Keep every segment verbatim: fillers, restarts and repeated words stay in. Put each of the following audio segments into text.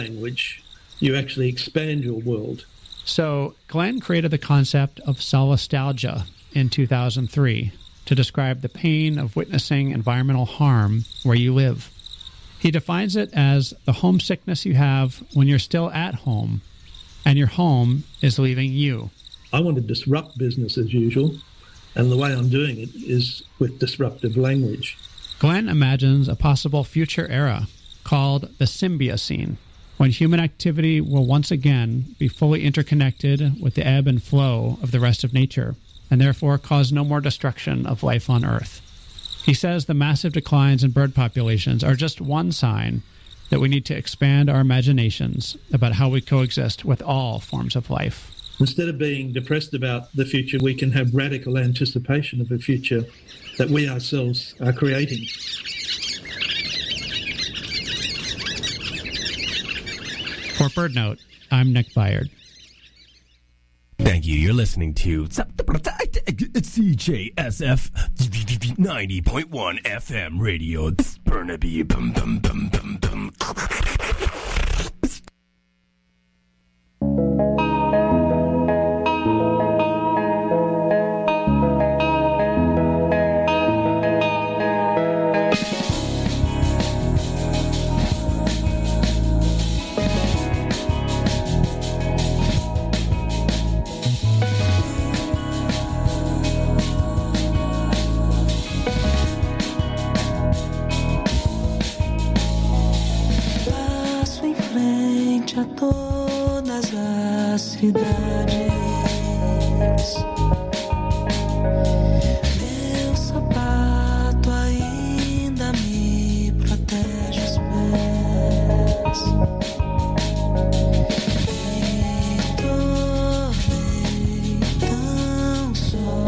language, you actually expand your world. So Glenn created the concept of solastalgia in two thousand three to describe the pain of witnessing environmental harm where you live. He defines it as the homesickness you have when you're still at home and your home is leaving you. I want to disrupt business as usual, and the way I'm doing it is with disruptive language. Glenn imagines a possible future era called the Symbiocene, when human activity will once again be fully interconnected with the ebb and flow of the rest of nature, and therefore cause no more destruction of life on Earth. He says the massive declines in bird populations are just one sign that we need to expand our imaginations about how we coexist with all forms of life. Instead of being depressed about the future, we can have radical anticipation of a future that we ourselves are creating. For BirdNote, I'm Nick Byard. Thank you. You're listening to C J S F ninety point one F M radio. Burnaby. Bum, bum, bum, bum, bum. A todas as cidades, meu sapato ainda me protege os pés. Me tornei tão só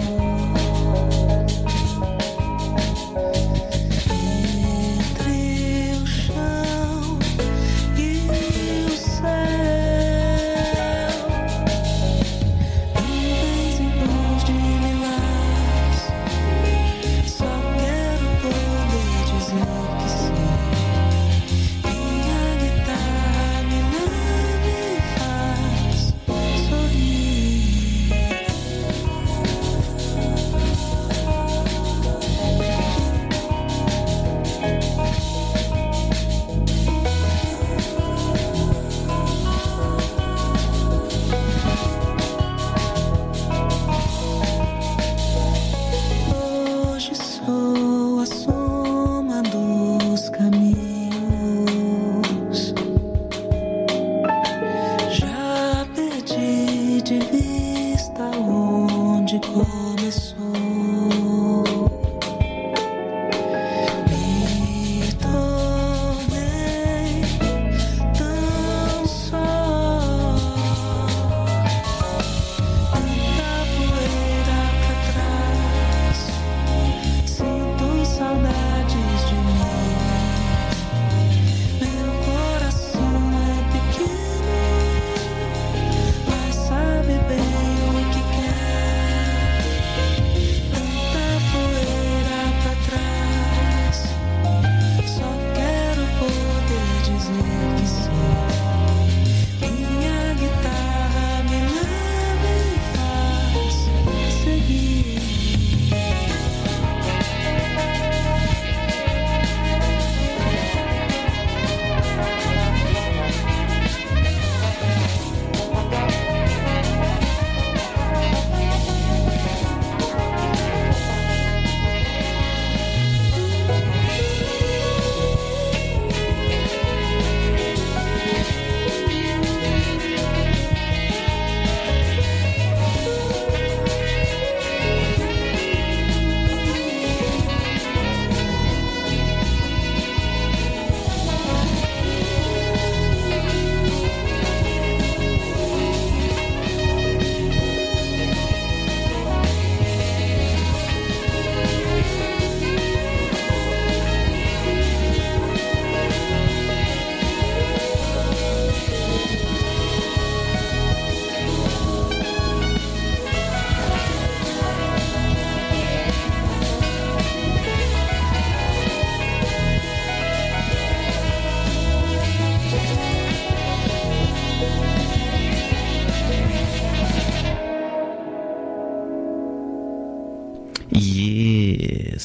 entre o chão e o céu.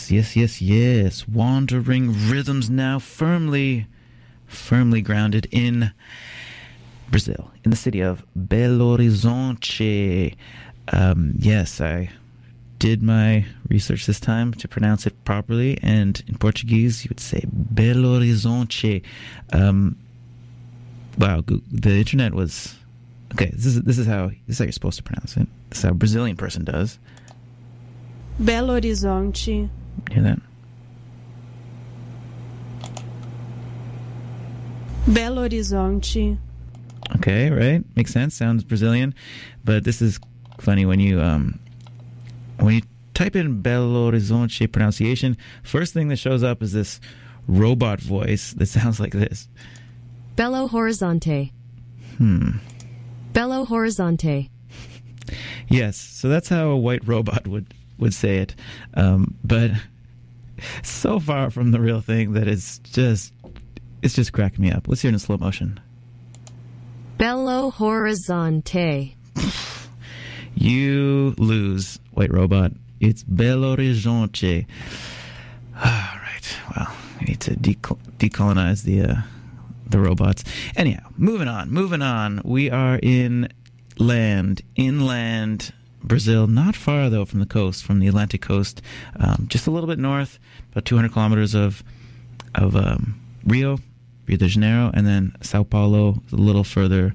Yes, yes, yes, yes. Wandering Rhythms now firmly, firmly grounded in Brazil, in the city of Belo Horizonte. Um, yes, I did my research this time to pronounce it properly, and in Portuguese you would say Belo Horizonte. Um, wow, the internet was okay. This is this is how this is how you're supposed to pronounce it. This is how a Brazilian person does. Belo Horizonte. Hear that? Belo Horizonte. Okay, right? Makes sense. Sounds Brazilian, but this is funny when you um when you type in Belo Horizonte pronunciation. First thing that shows up is this robot voice that sounds like this. Belo Horizonte. Hmm. Belo Horizonte. Yes, so that's how a white robot would, would say it. Um, but so far from the real thing that it's just it's just cracking me up. Let's hear it in slow motion. Belo Horizonte. You lose, white robot. It's Belo Horizonte. All right. Well, we need to decol- decolonize the uh, the robots. Anyhow, moving on. Moving on. We are in land, inland Brazil, not far though from the coast, from the Atlantic coast, um, just a little bit north, about two hundred kilometers of of um, Rio, Rio de Janeiro, and then Sao Paulo, a little further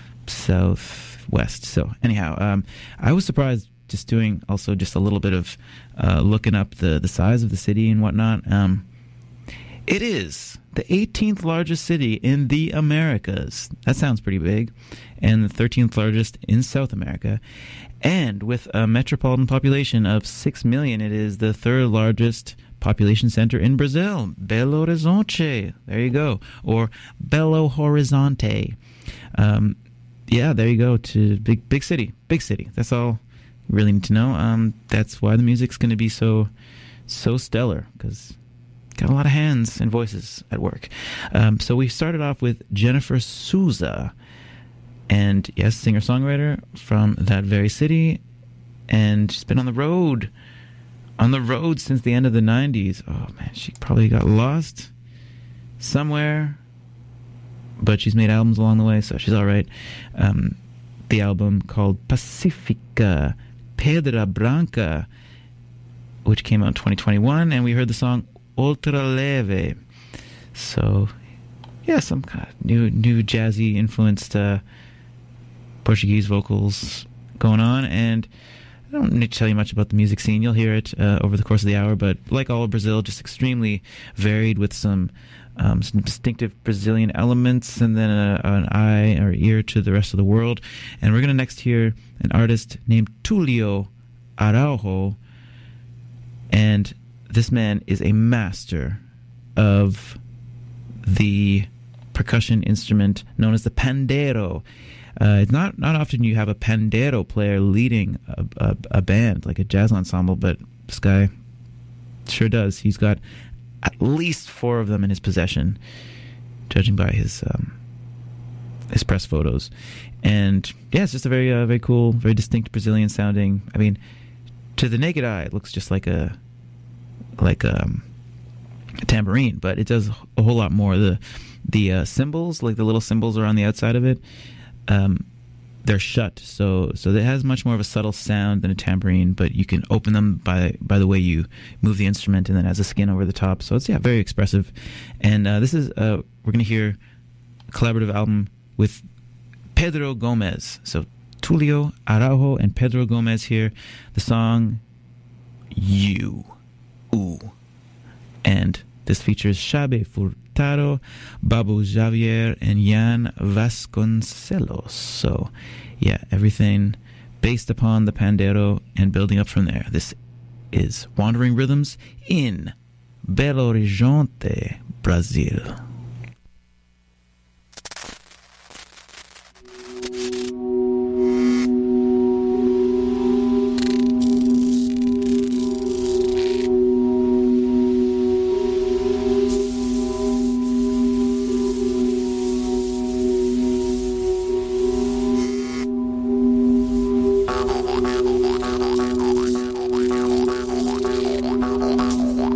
southwest. So anyhow, um, I was surprised just doing also just a little bit of uh, looking up the, the size of the city and whatnot. Um, it is the eighteenth largest city in the Americas. That sounds pretty big. And the thirteenth largest in South America. And with a metropolitan population of six million, it is the third largest population center in Brazil. Belo Horizonte. There you go. Or Belo Horizonte. Um, yeah, there you go. To big, big city. Big city. That's all you really need to know. Um, that's why the music's going to be so, so stellar. Because got a lot of hands and voices at work. Um, so we started off with Jennifer Souza. And yes, singer-songwriter from that very city. And she's been on the road. On the road since the end of the nineties. Oh, man, she probably got lost somewhere. But she's made albums along the way, so she's all right. Um, the album called Pacifica Pedra Branca, which came out in twenty twenty-one. And we heard the song Ultra Leve. So, yeah, some kind of new, new jazzy influenced uh, Portuguese vocals going on. And I don't need to tell you much about the music scene. You'll hear it uh, over the course of the hour. But like all of Brazil, just extremely varied with some, um, some distinctive Brazilian elements and then a, an eye or ear to the rest of the world. And we're going to next hear an artist named Tulio Araujo. And this man is a master of the percussion instrument known as the pandeiro. Uh, it's not not often you have a pandeiro player leading a, a, a band, like a jazz ensemble, but this guy sure does. He's got at least four of them in his possession, judging by his um, his press photos. And yeah, it's just a very uh, very cool, very distinct Brazilian sounding. I mean, to the naked eye, it looks just like a like a, a tambourine, but it does a whole lot more. The the uh, cymbals, like the little cymbals, are on the outside of it. Um, they're shut, so so it has much more of a subtle sound than a tambourine, but you can open them by by the way you move the instrument, and then it has a skin over the top. So it's yeah, very expressive. And uh, this is uh, we're gonna hear a collaborative album with Pedro Gomez. So Tulio Araujo and Pedro Gomez here. The song You, Ooh, and this features Xabi Furtado, Babu Javier, and Jan Vasconcelos. So, yeah, everything based upon the pandeiro and building up from there. This is Wandering Rhythms in Belo Horizonte, Brazil. We'll be right back.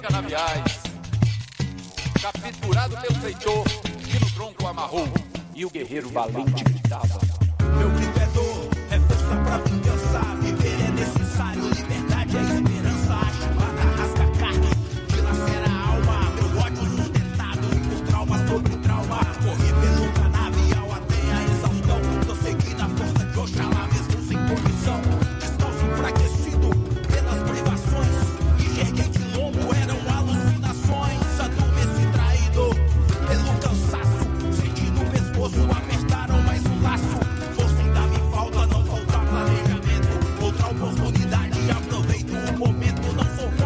canaviais. Capturado pelo feitor, que no tronco amarrou, e o guerreiro valente gritava: meu grito é dor, é força pra vingança. Viver é necessário, liberdade é esperança. A chibata rasga a carne, dilacera a alma. Meu ódio sustentado por trauma sobre trauma. Corri pelo canavial até a exaustão. Tô seguindo a força de Oxalá mesmo sem condição. Descalço enfraquecido pelas privações. Enxerguei de longo, eram alucinações. Adormeci traído pelo cansaço. Senti no pescoço, apertaram mais um laço. Força ainda me falta, não falta planejamento. Outra oportunidade, aproveito o momento. Não sou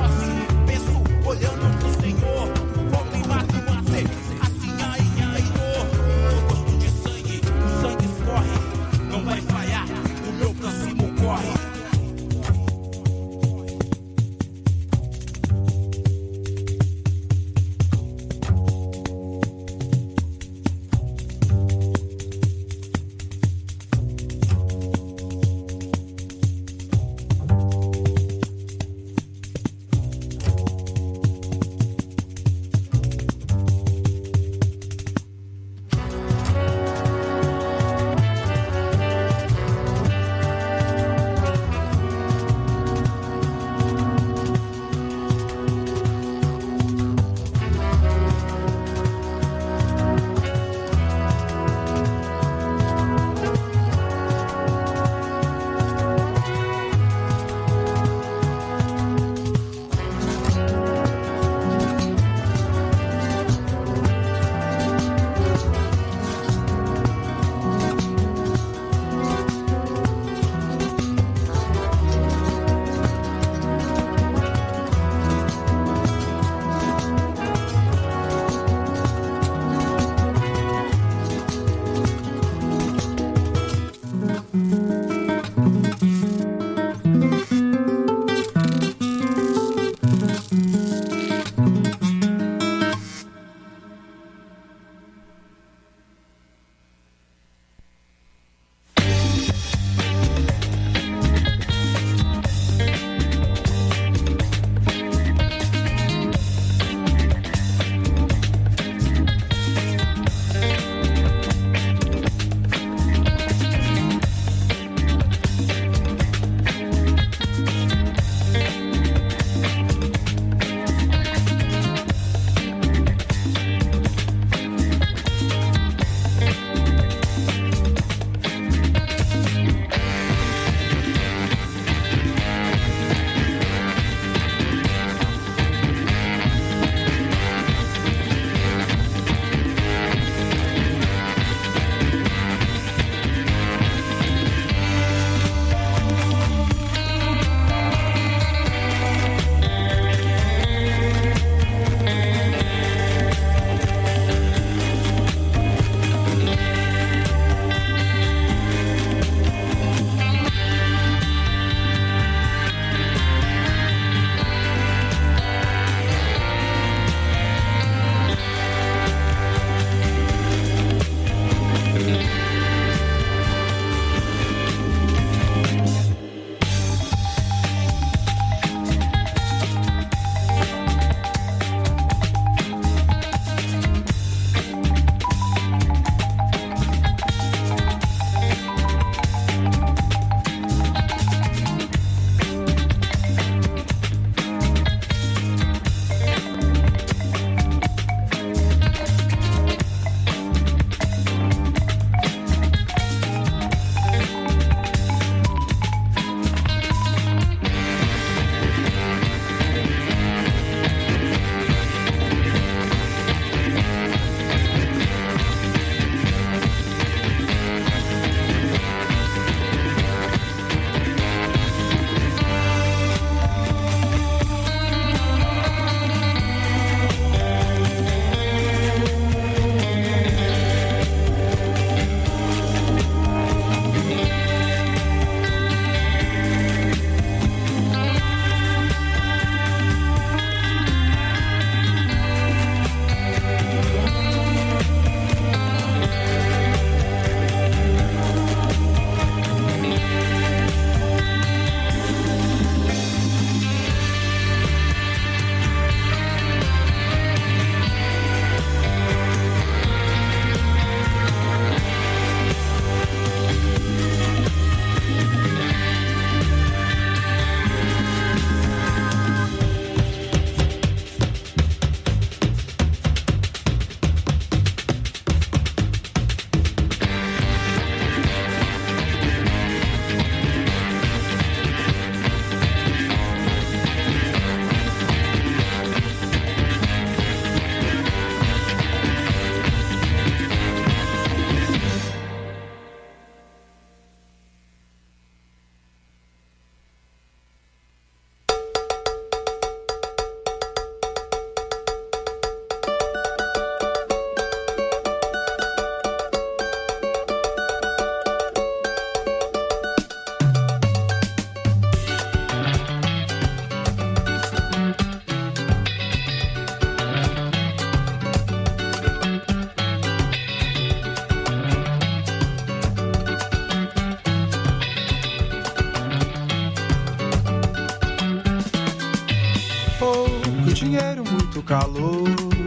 muito calor,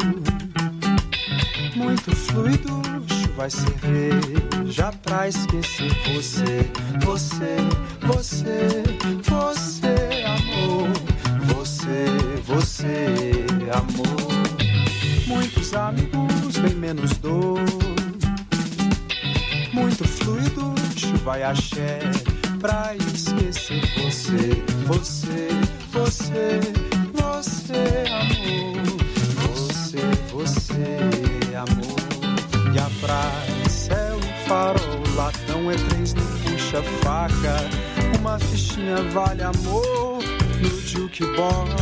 muito fluido, chuva e cerveja pra esquecer você, você, você, você, amor, você, você, amor. Muitos amigos, bem menos dor, muito fluido, chuva e axé pra esquecer você, você, você, você, amor, você, você, amor. E a praia é o farol, latão é três no puxa-faca, uma fichinha vale amor no jukebox.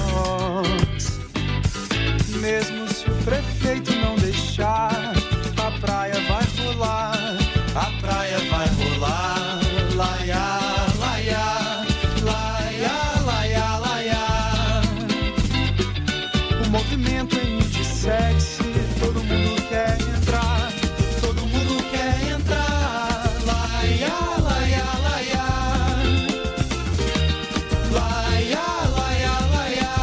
Mesmo se o prefeito não deixar, a praia vai rolar, a praia vai rolar, laia, laia, laia, laia, laia. O movimento é indissexy, todo mundo quer entrar, todo mundo quer entrar, laia, laia, laia, laia, laia, laia,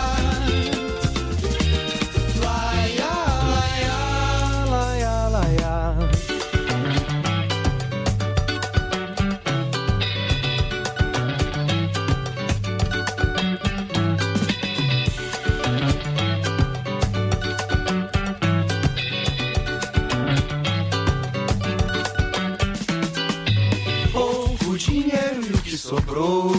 laia, laia, laia, laia. Pouco dinheiro e o que sobrou,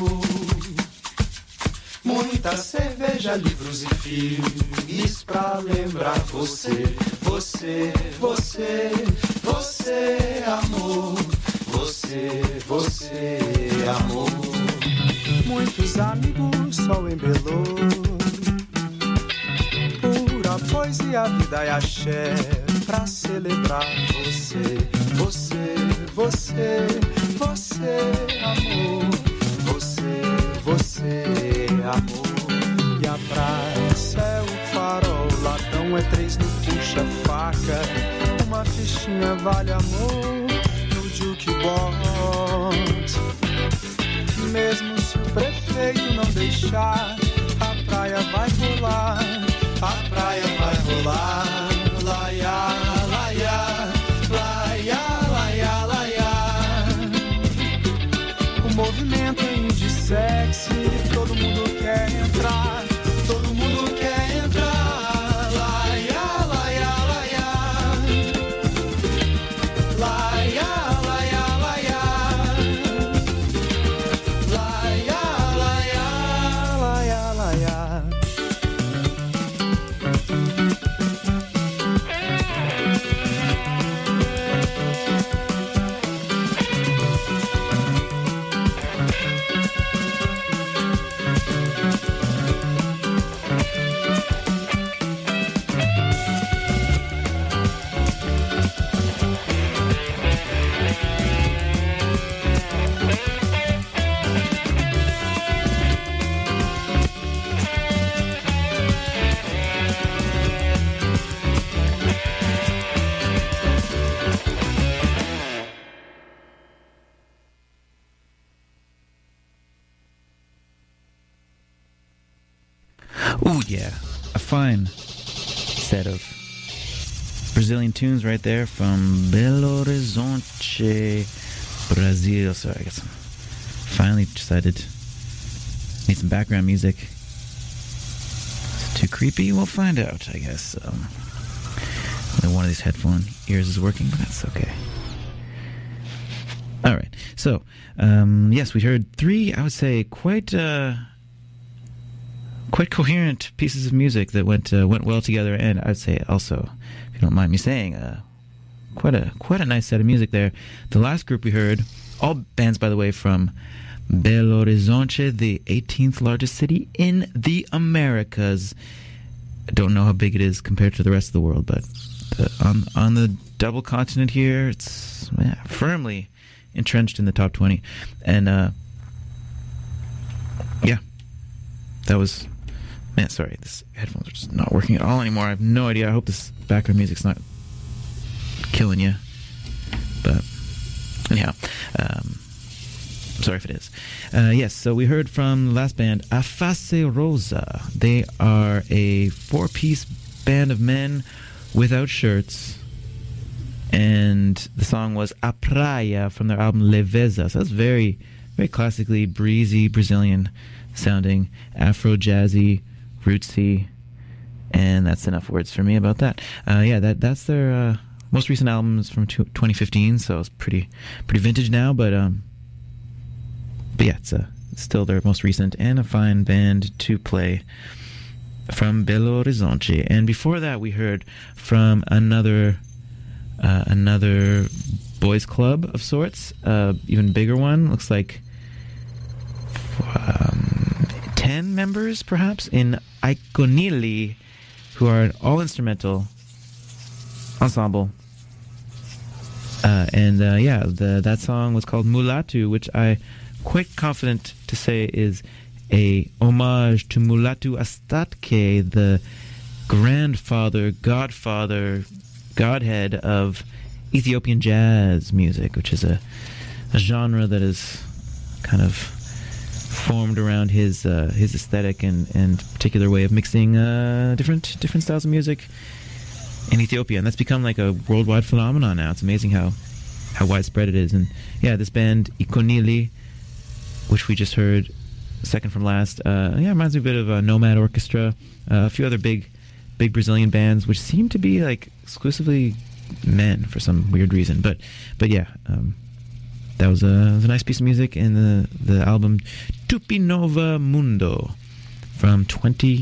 muita cerveja, livros e filmes pra lembrar você, você, você, você, amor, você, você, amor. Muitos amigos, sol embelou, pura poesia, vida e axé pra celebrar você, você, você, você, amor, você, você, amor. E a praia, céu, farol, latão é três no puxa-faca, uma fichinha vale amor no jukebox. Mesmo se o prefeito não deixar, a praia vai rolar, a praia vai rolar, laia, laia, laia, laia, laia. O movimento é indissexy, todo mundo quer entrar, todo mundo quer entrar, laia, laia, laia, laia, laia, laia, laia, laia, laia, laia. Ooh, yeah. A fine set of Brazilian tunes right there from Belo Horizonte, Brazil. So I guess I finally decided to need some background music. Is it too creepy? We'll find out, I guess. Um, only one of these headphone ears is working, but that's okay. All right. So, um, yes, we heard three, I would say, quite... Uh, quite coherent pieces of music that went uh, went well together, and I'd say also, if you don't mind me saying, uh, quite a quite a nice set of music there. The last group we heard, all bands, by the way, from Belo Horizonte, the eighteenth largest city in the Americas. I don't know how big it is compared to the rest of the world, but the, on on the double continent here, it's yeah, firmly entrenched in the top twenty, and uh, yeah, that was. Man, sorry, this headphones are just not working at all anymore. I have no idea. I hope this background music's not killing you. But anyhow, um, sorry if it is. Uh, yes, so we heard from the last band, A Face Rosa. They are a four-piece band of men without shirts. And the song was A Praia from their album Leveza. So that's very, very classically breezy, Brazilian sounding, Afro jazzy, rootsy. And that's enough words for me about that. Uh, yeah, that that's their uh, most recent album is from twenty fifteen, so it's pretty pretty vintage now. But um, but yeah, it's uh, still their most recent and a fine band to play from Belo Horizonte. And before that, we heard from another uh, another boys' club of sorts, uh, even bigger one. Looks like um, ten members, perhaps, in Iconili, who are an all-instrumental ensemble. Uh, and uh, yeah, the, that song was called Mulatu, which I'm quite confident to say is a homage to Mulatu Astatke, the grandfather, godfather, godhead of Ethiopian jazz music, which is a, a genre that is kind of formed around his uh, his aesthetic and, and particular way of mixing uh, different different styles of music in Ethiopia, and that's become like a worldwide phenomenon now. It's amazing how how widespread it is. And yeah, this band Iconili, which we just heard second from last, uh, yeah, reminds me a bit of a Nomad Orchestra, uh, a few other big big Brazilian bands, which seem to be like exclusively men for some weird reason. But but yeah, um, that was a, was a nice piece of music in the the album Tupinova Mundo from twenty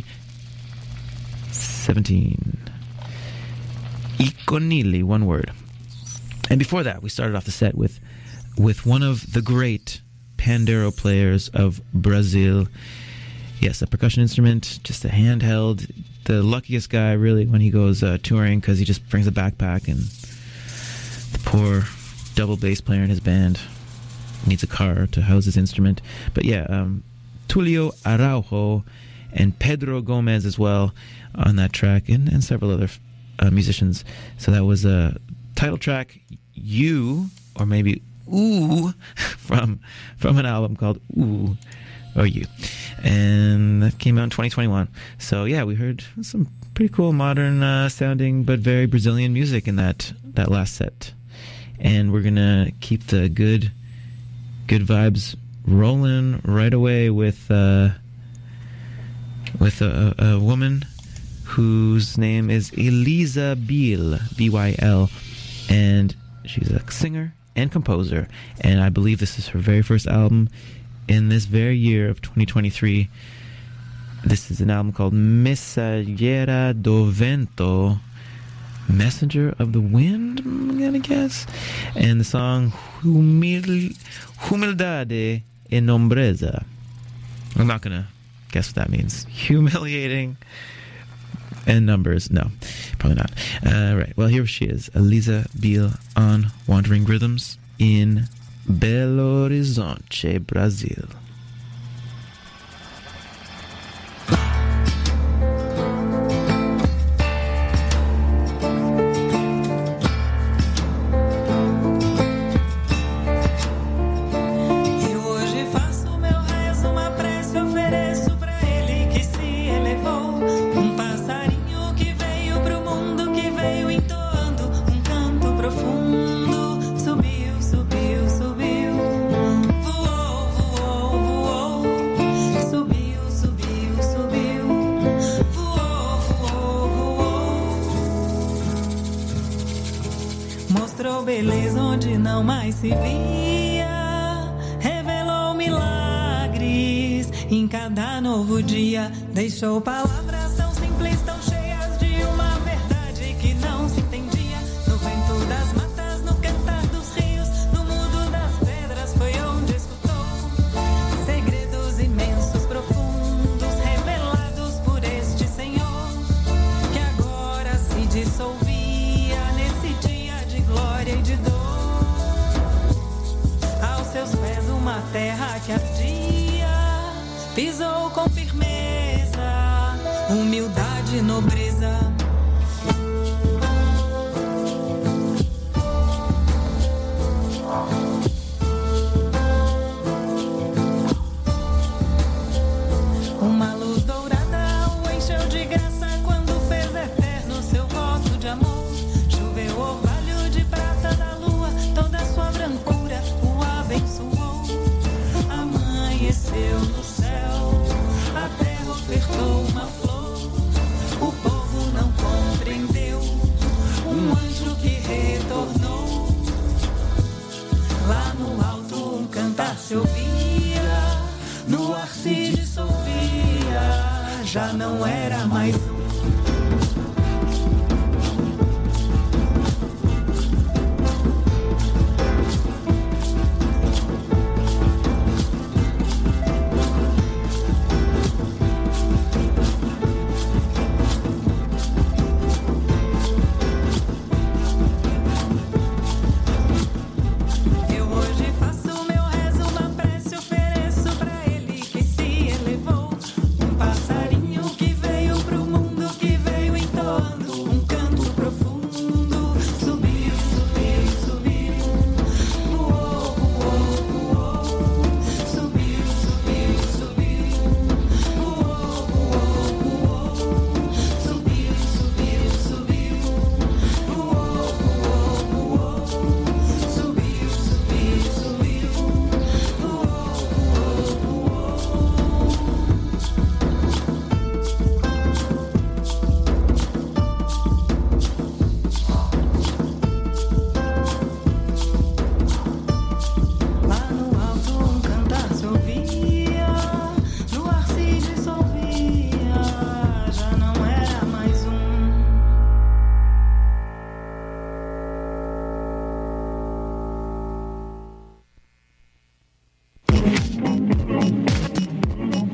seventeen. Iconili, one word. And before that, we started off the set with with one of the great pandero players of Brazil. Yes, a percussion instrument, just a handheld. The luckiest guy, really, when he goes uh, touring, because he just brings a backpack, and the poor double bass player in his band needs a car to house his instrument. But yeah, um, Tulio Araujo and Pedro Gomez as well on that track, and, and several other uh, musicians. So that was a title track, You, or maybe Ooh, from from an album called Ooh, or You. And that came out in twenty twenty-one. So yeah, we heard some pretty cool modern uh, sounding but very Brazilian music in that, that last set. And we're gonna keep the good good vibes rolling right away with uh, with a, a woman whose name is Elisa Biel, B Y L, and she's a singer and composer, and I believe this is her very first album in this very year of twenty twenty-three. This is an album called Mensageira do Vento, Messenger of the Wind, I'm gonna guess, and the song Humil- Humildade e Nombreza. I'm not gonna guess what that means. Humiliating and numbers. No, probably not. Uh, right, well, here she is, Elisa Biel on Wandering Rhythms in Belo Horizonte, Brazil. Beleza onde não mais se via, revelou milagres em cada novo dia, deixou palavras tão simples, tão cheias de uma verdade que não se entendia. No vento das matas, no cantar dos rios, no mudo das pedras foi onde escutou segredos imensos, profundos, revelados por este Senhor, que agora se dissolvia nesse dia de glória e de dor. Aos seus pés uma terra que ardia, pisou com firmeza, humildade e nobreza. Uma luz dourada o encheu de graça quando fez eterno de amor. Choveu orvalho de prata da lua, toda sua brancura o abençoou. Amanheceu no céu, a terra ofertou uma flor. O povo não compreendeu, um anjo que retornou. Lá no alto um cantar se ouvia, no ar se dissolvia, já não era mais um.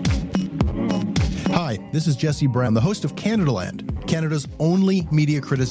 This is Jesse Brown, the host of Canadaland, Canada's only media criticism